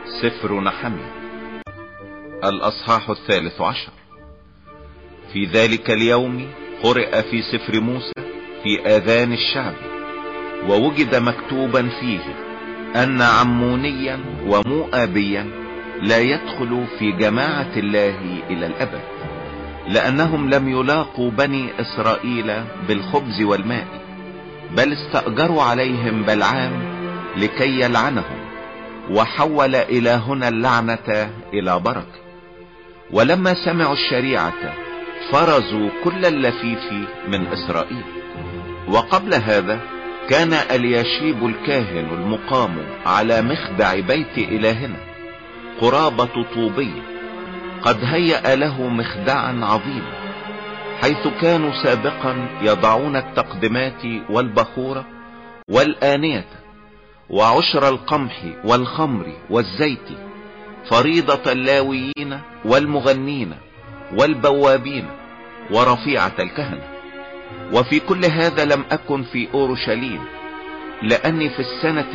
سفر نحميا الأصحاح 13. في ذلك اليوم قرئ في سفر موسى في آذان الشعب، ووجد مكتوبا فيه أن عمونيا ومؤابيا لا يدخل في جماعة الله إلى الأبد، لأنهم لم يلاقوا بني إسرائيل بالخبز والماء، بل استأجروا عليهم بلعام لكي يلعنهم، وحول إلهنا اللعنة إلى بركة. ولما سمعوا الشريعة فرزوا كل اللفيف من إسرائيل. وقبل هذا كان الياشيب الكاهن المقام على مخدع بيت إلهنا قرابة طوبية قد هيأ له مخدعا عظيما، حيث كانوا سابقا يضعون التقدمات والبخورة والآنية وعشر القمح والخمر والزيت، فريضة اللاويين والمغنين والبوابين ورفيعة الكهنة. وفي كل هذا لم أكن في أورشليم، لأني في السنة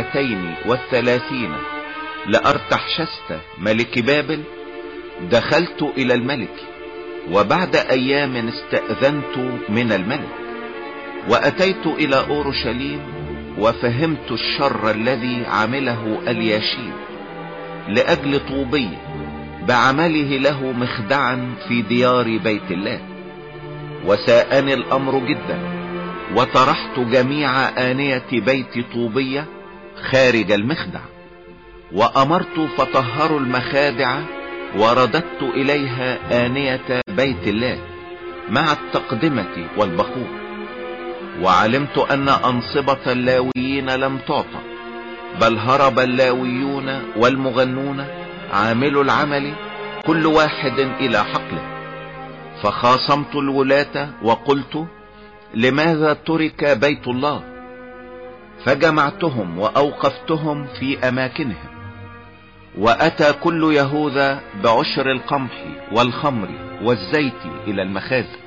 32 لأرتحشست ملك بابل دخلت إلى الملك، وبعد أيام استأذنت من الملك، وأتيت إلى أورشليم، وفهمت الشر الذي عمله الياشيب لأجل طوبي بعمله له مخدعا في ديار بيت الله. وساءني الأمر جدا، وطرحت جميع آنية بيت طوبية خارج المخدع، وأمرت فطهروا المخادع، ورددت إليها آنية بيت الله مع التقدمة والبخور. وعلمت أن أنصبة اللاويين لم تعطى، بل هرب اللاويون والمغنون عامل العمل كل واحد إلى حقله. فخاصمت الولاة وقلت: لماذا ترك بيت الله؟ فجمعتهم وأوقفتهم في أماكنهم. وأتى كل يهوذا بعشر القمح والخمر والزيت إلى المخازن.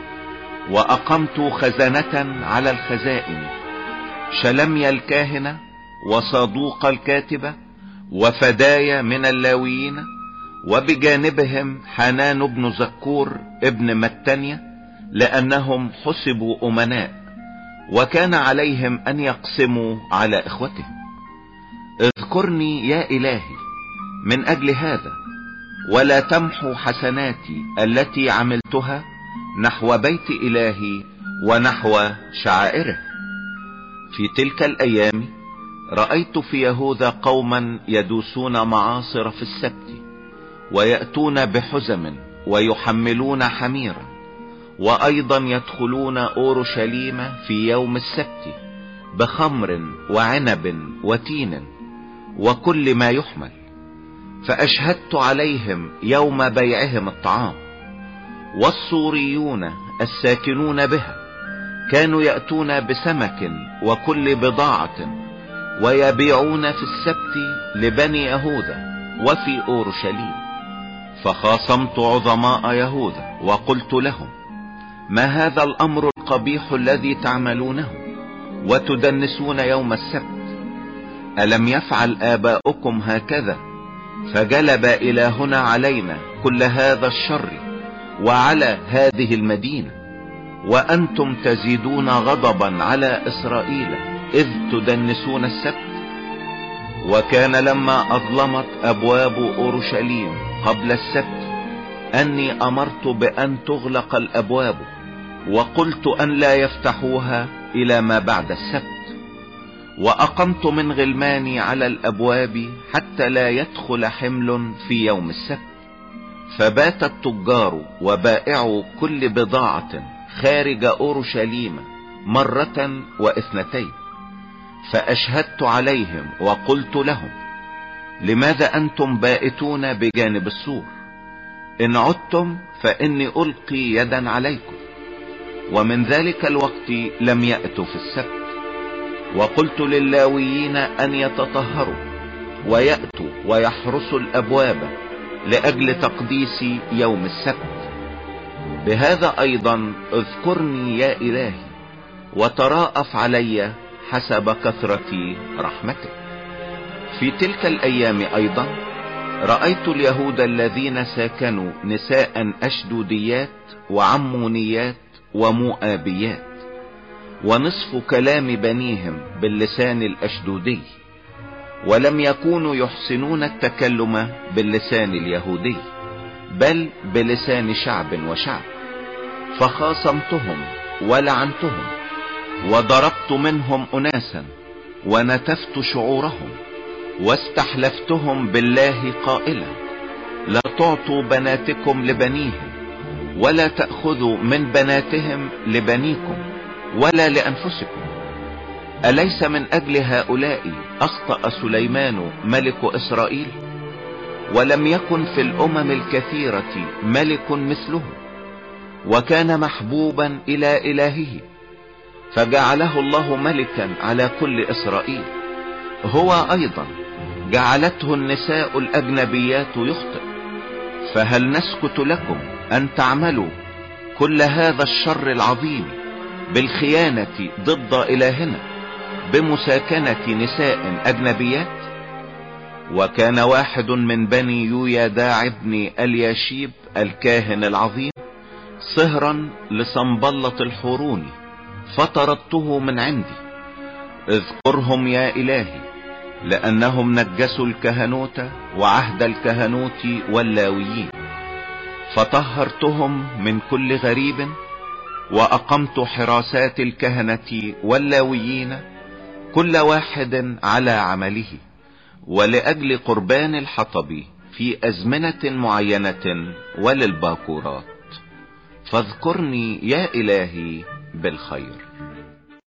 وأقمت خزنة على الخزائن، شلميا الكاهنة وصادوق الكاتبة وفدايا من اللاويين، وبجانبهم حنان بن زكور ابن متنية، لأنهم حسبوا أمناء، وكان عليهم أن يقسموا على إخوتهم. اذكرني يا إلهي من أجل هذا، ولا تمحو حسناتي التي عملتها نحو بيت إلهي ونحو شعائره. في تلك الأيام رأيت في يهوذا قوما يدوسون معاصر في السبت، ويأتون بحزم ويحملون حميرا، وأيضا يدخلون أورشليم في يوم السبت بخمر وعنب وتين وكل ما يحمل. فأشهدت عليهم يوم بيعهم الطعام. والصوريون الساكنون بها كانوا يأتون بسمك وكل بضاعة، ويبيعون في السبت لبني يهوذا وفي أورشليم. فخاصمت عظماء يهوذا وقلت لهم: ما هذا الأمر القبيح الذي تعملونه وتدنسون يوم السبت؟ ألم يفعل آباؤكم هكذا فجلب إلهنا علينا كل هذا الشر وعلى هذه المدينة، وأنتم تزيدون غضبا على إسرائيل إذ تدنسون السبت؟ وكان لما أظلمت أبواب أورشليم قبل السبت أني أمرت بأن تغلق الأبواب، وقلت أن لا يفتحوها إلى ما بعد السبت. وأقمت من غلماني على الأبواب حتى لا يدخل حمل في يوم السبت. فبات التجار وبائعوا كل بضاعة خارج أورشليم مرة واثنتين. فأشهدت عليهم وقلت لهم: لماذا أنتم بائتون بجانب السور؟ إن عدتم فإني ألقي يدا عليكم. ومن ذلك الوقت لم يأتوا في السبت. وقلت للاويين أن يتطهروا ويأتوا ويحرسوا الأبواب لأجل تقديس يوم السبت. بهذا أيضا اذكرني يا إلهي، وتراءف علي حسب كثرة رحمتك. في تلك الايام ايضا رأيت اليهود الذين ساكنوا نساء اشدوديات وعمونيات ومؤابيات، ونصف كلام بنيهم باللسان الاشدودي، ولم يكونوا يحسنون التكلم باللسان اليهودي بل بلسان شعب وشعب، فخاصمتهم ولعنتهم وضربت منهم اناسا ونتفت شعورهم، واستحلفتهم بالله قائلا: لا تعطوا بناتكم لبنيهم، ولا تأخذوا من بناتهم لبنيكم ولا لأنفسكم. أليس من أجل هؤلاء أخطأ سليمان ملك إسرائيل؟ ولم يكن في الأمم الكثيرة ملك مثله، وكان محبوبا إلى إلهه، فجعله الله ملكا على كل إسرائيل. هو أيضا جعلته النساء الأجنبيات يخطئ. فهل نسكت لكم أن تعملوا كل هذا الشر العظيم بالخيانة ضد إلهنا بمساكنة نساء أجنبيات؟ وكان واحد من بني يويداع ابن الياشيب الكاهن العظيم صهرا لصنبلة الحوروني، فطردته من عندي. اذكرهم يا إلهي، لأنهم نجسوا الكهنوت وعهد الكهنوت واللاويين، فطهرتهم من كل غريب، وأقمت حراسات الكهنة واللاويين كل واحد على عمله، ولأجل قربان الحطب في أزمنة معينة وللباكورات. فاذكرني يا إلهي بالخير.